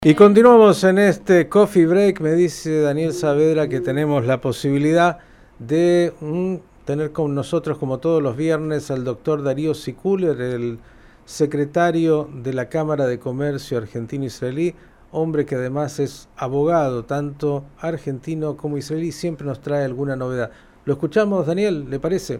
Y continuamos en este coffee break. Me dice Daniel Saavedra que tenemos la posibilidad de tener con nosotros, como todos los viernes, al doctor Darío Sikuler, el secretario de la Cámara de Comercio Argentino-Israelí, hombre que además es abogado, tanto argentino como israelí, siempre nos trae alguna novedad. Lo escuchamos, Daniel, ¿le parece?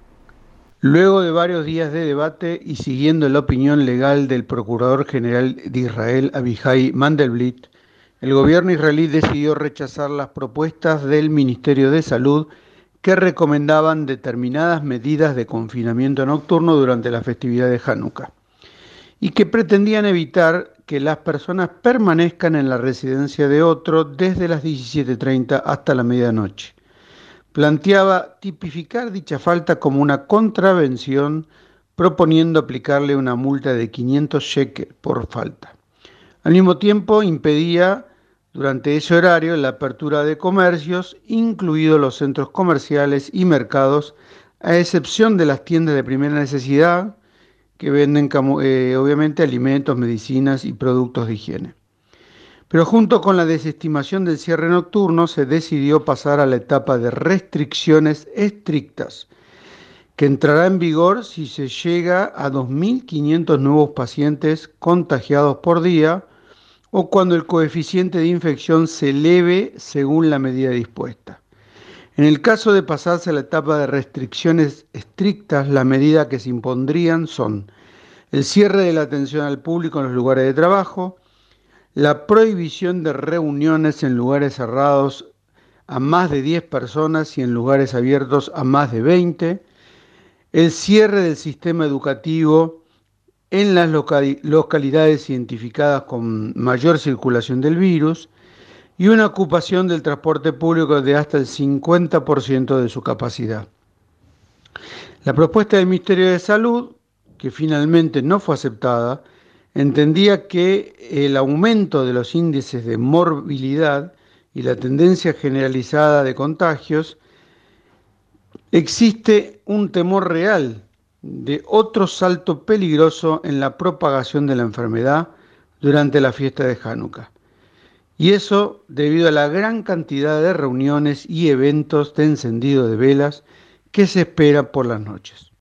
Luego de varios días de debate y siguiendo la opinión legal del Procurador General de Israel, Abihai Mandelblit, el gobierno israelí decidió rechazar las propuestas del Ministerio de Salud que recomendaban determinadas medidas de confinamiento nocturno durante la festividad de Hanukkah y que pretendían evitar que las personas permanezcan en la residencia de otro desde las 17:30 hasta la medianoche. Planteaba tipificar dicha falta como una contravención, proponiendo aplicarle una multa de 500 shekels por falta. Al mismo tiempo, impedía durante ese horario la apertura de comercios, incluidos los centros comerciales y mercados, a excepción de las tiendas de primera necesidad que venden obviamente alimentos, medicinas y productos de higiene. Pero junto con la desestimación del cierre nocturno se decidió pasar a la etapa de restricciones estrictas, que entrará en vigor si se llega a 2.500 nuevos pacientes contagiados por día o cuando el coeficiente de infección se eleve según la medida dispuesta. En el caso de pasarse a la etapa de restricciones estrictas, las medidas que se impondrían son el cierre de la atención al público en los lugares de trabajo, la prohibición de reuniones en lugares cerrados a más de 10 personas y en lugares abiertos a más de 20, el cierre del sistema educativo en las localidades identificadas con mayor circulación del virus y una ocupación del transporte público de hasta el 50% de su capacidad. La propuesta del Ministerio de Salud, que finalmente no fue aceptada, entendía que el aumento de los índices de morbilidad y la tendencia generalizada de contagios, existe un temor real de otro salto peligroso en la propagación de la enfermedad durante la fiesta de Hanukkah. Y eso debido a la gran cantidad de reuniones y eventos de encendido de velas que se espera por las noches.